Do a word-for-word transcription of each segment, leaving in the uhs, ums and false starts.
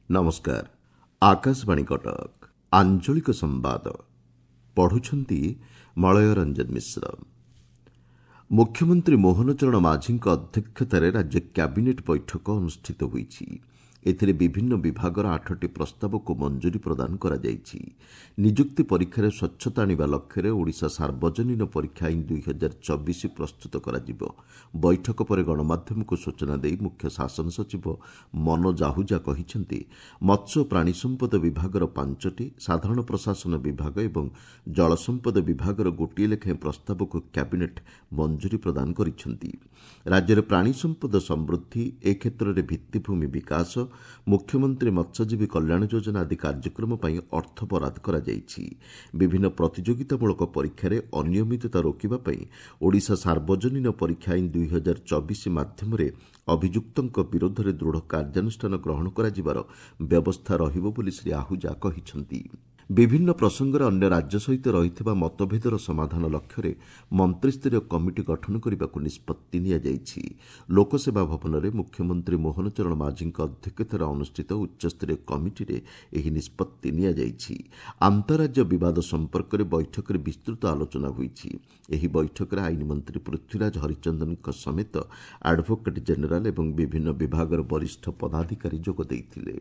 नमस्कार। आकाशवाणी कटक आंचलिक संवाद पढ़ुछंती मलय रंजन मिश्र। मुख्यमंत्री मोहन चरण माझी अध्यक्षतार राज्य कैबिनेट बैठक अनुष्ठित होईछि। एथिरे विभिन्न विभागर आठटी प्रस्ताव को मंजूरी प्रदान करा जायछि। नियुक्ति परीक्षा स्वच्छता आनिबा लक्ष्य ओडिशा सार्वजनीन परीक्षा आईन दुई हजार चौबीस प्रस्तुत करा जिवो। बैठक पर गणमाध्यम को सूचना देई मुख्य शासन सचिव मनोज आहुजा कहिसेंति मत्स्य प्राणी संपद विभागर पांचटी, साधारण प्रशासन विभाग एवं जल संपद विभागर गोटिए लेखाएं प्रस्ताव को कैबिनेट मंजूरी प्रदान करिसेंति। राज्य प्राणी संपद समृद्धि ए क्षेत्र में भित्तिभूमि विकास, मुख्यमंत्री मत्स्यजीवी कल्याण योजना आदि कार्यक्रम पर अर्थ बराद करा जायछि। विभिन्न प्रतियोगितामूलक परीक्षा रे अनियमितता रोकिबा पई ओडिशा सार्वजनीन परीक्षा आईन दुई हजार चौबीस माध्यम अभियुक्तों विरोध में दृढ़ कार्यानुष्ठान ग्रहण करा जिबार व्यवस्था रहिबो बोली श्री आहुजा कहिसेंति। विभिन्न प्रसंग अन्य राज्य सहित रही मतभेदर समाधान लक्ष्य मंत्रिस्तरीय कमिटी गठन करने को निष्पत्ति निया जायछि। लोकसेवा भवन में मुख्यमंत्री मोहन चरण माझी अध्यक्षतार अनुष्ठित उच्चस्तरीय कमिटी रे एही निष्पत्ति निया जायछि। आंतरराज्य विवाद संपर्क में बैठक में विस्तृत आलोचना होईछि। एही बैठक में आईन मंत्री पृथ्वीराज हरिचंदन समेत एडवोकेट जेनेराल एवं विभिन्न विभागर वरिष्ठ पदाधिकारी जोग देइथिले।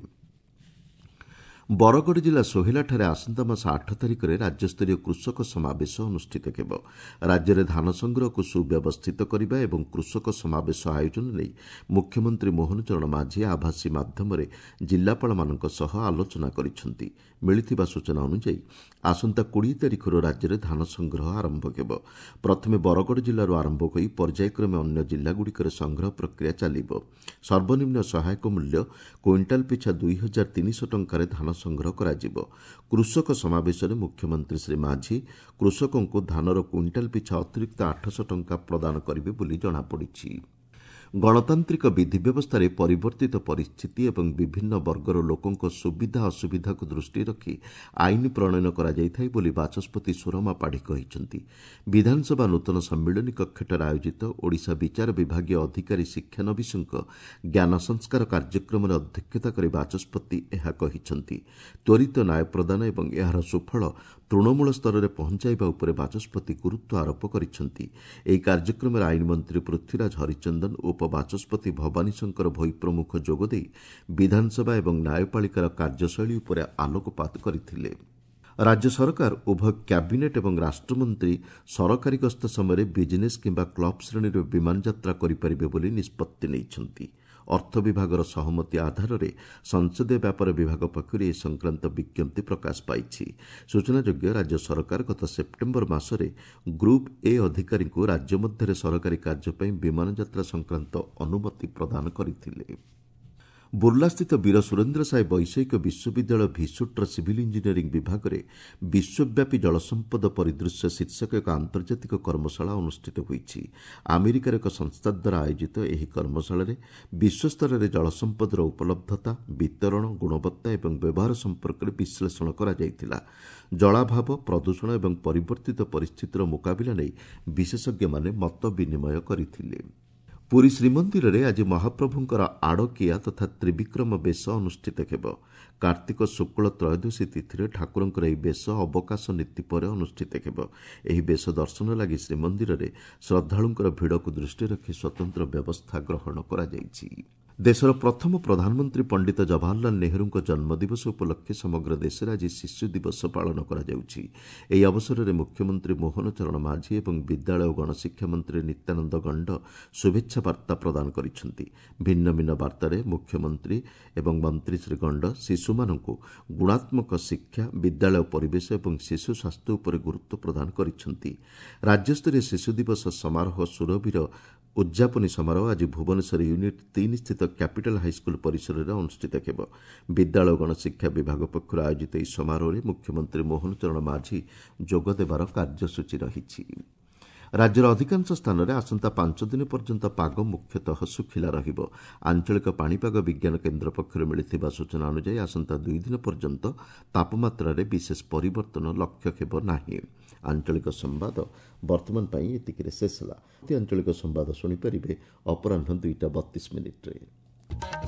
बरगड़ जिला सोहेलाଠାରେ आसंता मास आठ तारिखରେ राज्यस्तरीय कृषक समावेश अनुष्ठित ହେବ। राज्ୟରେ ଧାନ ସଂଗ୍ରହକୁ ସୁବ୍ୟବସ୍ଥିତ କରିବା ଏବଂ କୃଷକ ସମାବେଶ ଆୟୋଜନ ନେଇ ମୁଖ୍ୟମନ୍ତ୍ରୀ ମୋହନ ଚରଣ ମାଝୀ ଆଭାସୀ ମାଧ୍ୟମରେ ଜିଲ୍ଲାପାଳମାନଙ୍କ ସହ ଆଲୋଚନା କରିଛନ୍ତି। ମିଳିଥିବା ସୂଚନା ଅନୁଯାୟୀ ଆସନ୍ତା କୋଡ଼ିଏ ତାରିଖରୁ ରାଜ୍ୟରେ ଧାନ ସଂଗ୍ରହ ଆରମ୍ଭ ହେବ। ପ୍ରଥମେ ବରଗଡ଼ ଜିଲ୍ଲାରୁ ଆରମ୍ଭ ହୋଇ ପର୍ଯ୍ୟାୟକ୍ରମେ ଅନ୍ୟ ଜିଲ୍ଲାଗୁଡ଼ିକରେ ସଂଗ୍ରହ ପ୍ରକ୍ରିୟା ଚାଲିବ। ସର୍ବନିମ୍ନ ସହାୟକ ମୂଲ୍ୟ କ୍ୱିଣ୍ଟାଲ ପିଛା ଦୁଇ ହଜାର ତିନିଶହ ଟଙ୍କାରେ ଧାନ ସଂଗ୍ରହ କରାଯିବ। କୃଷକ ସମାବେଶରେ ମୁଖ୍ୟମନ୍ତ୍ରୀ ଶ୍ରୀ ମାଝୀ କୃଷକଙ୍କୁ ଧାନର କ୍ୱିଣ୍ଟାଲ ପିଛା ଅତିରିକ୍ତ ଆଠଶହ ଟଙ୍କା ପ୍ରଦାନ କରିବେ ବୋଲି ଜଣାପଡ଼ିଛି। ଗଣତାନ୍ତ୍ରିକ ବିଧି ବ୍ୟବସ୍ଥାରେ ପରିବର୍ତ୍ତିତ ପରିସ୍ଥିତି ଏବଂ ବିଭିନ୍ନ ବର୍ଗର ଲୋକଙ୍କ ସୁବିଧା ଅସୁବିଧାକୁ ଦୃଷ୍ଟିରେ ରଖି ଆଇନ ପ୍ରଣୟନ କରାଯାଇଥାଏ ବୋଲି ବାଚସ୍ପତି ସୁରମା ପାଢ଼ୀ କହିଛନ୍ତି। ବିଧାନସଭା ନୂତନ ସମ୍ମିଳନୀ କକ୍ଷଠାରେ ଆୟୋଜିତ ଓଡ଼ିଶା ବିଚାର ବିଭାଗୀୟ ଅଧିକାରୀ ଶିକ୍ଷାନବିଶଙ୍କ ଜ୍ଞାନ ସଂସ୍କାର କାର୍ଯ୍ୟକ୍ରମରେ ଅଧ୍ୟକ୍ଷତା କରି ବାଚସ୍ପତି ଏହା କହିଛନ୍ତି। ତ୍ୱରିତ ନ୍ୟାୟ ପ୍ରଦାନ ଏବଂ ଏହାର ସୁଫଳ ତୃଣମୂଳ ସ୍ତରରେ ପହଞ୍ଚାଇବା ଉପରେ ବାଚସ୍ପତି ଗୁରୁତ୍ୱ ଆରୋପ କରିଛନ୍ତି। ଏହି କାର୍ଯ୍ୟକ୍ରମରେ ଆଇନମନ୍ତ୍ରୀ ପୃଥ୍ୱୀରାଜ ହରିଚନ୍ଦନ, ଉପବାଚସ୍ପତି ଭବାନୀ ଶଙ୍କର ଭୋଇ ପ୍ରମୁଖ ଯୋଗଦେଇ ବିଧାନସଭା ଏବଂ ନ୍ୟାୟପାଳିକାର କାର୍ଯ୍ୟଶୈଳୀ ଉପରେ ଆଲୋକପାତ କରିଥିଲେ। राज्य सरकार उभय कैबिनेट और राष्ट्रमंत्री सरकारी गस्त समय बिजनेस किंबा क्लब श्रेणी विमान यात्रा करें निष्पत्ति नहीं। अर्थ विभाग सहमति आधार में संसदीय व्यापार विभाग पक्षर ए संक्रांत विज्ञप्ति प्रकाश पाई। सूचनायोग्य राज्य सरकार गत सेप्टेम्बर मासरे ग्रुप ए अधिकारी को राज्य मध्य सरकारी कार्य विमान यात्रा संक्रांत अनुमति प्रदान करथिले। बुर्लास्थित वीर सुरेन्द्र साय वैषयिक विश्वविद्यालय भिसुट्र सिविल इंजीनियरिंग विभाग में विश्वव्यापी जलसंपद परिदृश्य शीर्षक एक आंतर्जातिक कर्मशाला अनुष्ठित होईछि। अमेरिकार एक संस्था द्वारा आयोजित यह कर्मशाला विश्वस्तर में जलसंपदर उपलब्धता, वितरण, गुणवत्ता और व्यवहार संपर्क में विश्लेषण करा जायतिला। जलाभाव, प्रदूषण और परिवर्तित परिस्थितिर मुकाबिला नहीं विशेषज्ञ माने मत विनिमय करथिले। पुरी श्रीमंदिर में आज महाप्रभुंकर आड़किया तथा त्रिविक्रम बेश अनुष्ठित हेब। कार्तिक शुक्ल त्रयोदशी तिथि ठाकुरंकर यह बेश अवकाश नीति पर अनुष्ठित हेब। यह बेश दर्शन लगी श्रीमंदिर में श्रद्धालुंकर भिड़ को दृष्टि रखी स्वतंत्र व्यवस्था ग्रहण करा जायछि। देशर प्रथम प्रधानमंत्री पंडित जवाहरलाल नेहरू जन्मदिवस उपलक्षे समग्र देश में आज शिशु दिवस पालन करा जाउछि। एही अवसर में मुख्यमंत्री मोहन चरण माझी और विद्यालय और गणशिक्षा मंत्री नित्यानंद गंड शुभेच्छा वार्ता प्रदान करिसेंति। भिन्न भिन्न वार्तार मुख्यमंत्री एवं मंत्री श्री गंड शिशुमानंकु गुणात्मक शिक्षा, विद्यालय परिवेश और शिशु स्वास्थ्य उपर गुरुत्व प्रदान करिसेंति। राज्यस्तरीय शिशु दिवस समारोह सुरभीर उद्यापनी समारोह आज भुवनेश्वर यूनिट तीन स्थित कैपिटल हाईस्कूल परिसर में अनुष्ठित हेब। विद्यालय और गणशिक्षा विभाग पक्षर आयोजित यह समारोह में मुख्यमंत्री मोहन चरण माझी जोगदेवार कार्यसूची रही। राज्यर अधिकांश स्थान में आसंता पांच दिन पर्यंत पाग मुख्यतः सुखिला रहिबो। आंचलिक पाणीपाग विज्ञान केन्द्र पक्षर मिलिथिबा सूचना अनुसार आसंता दुई दिन पर्यंत तापमात्रा रे विशेष परिवर्तन लक्ष्य हेब नाही। आंचलिक संवाद वर्तमान पाई एतिकिरे शेष होला। आंचलिक संवाद सुनिपारिबे अपराह्न दुईटा बत्तीस मिनिट्रे।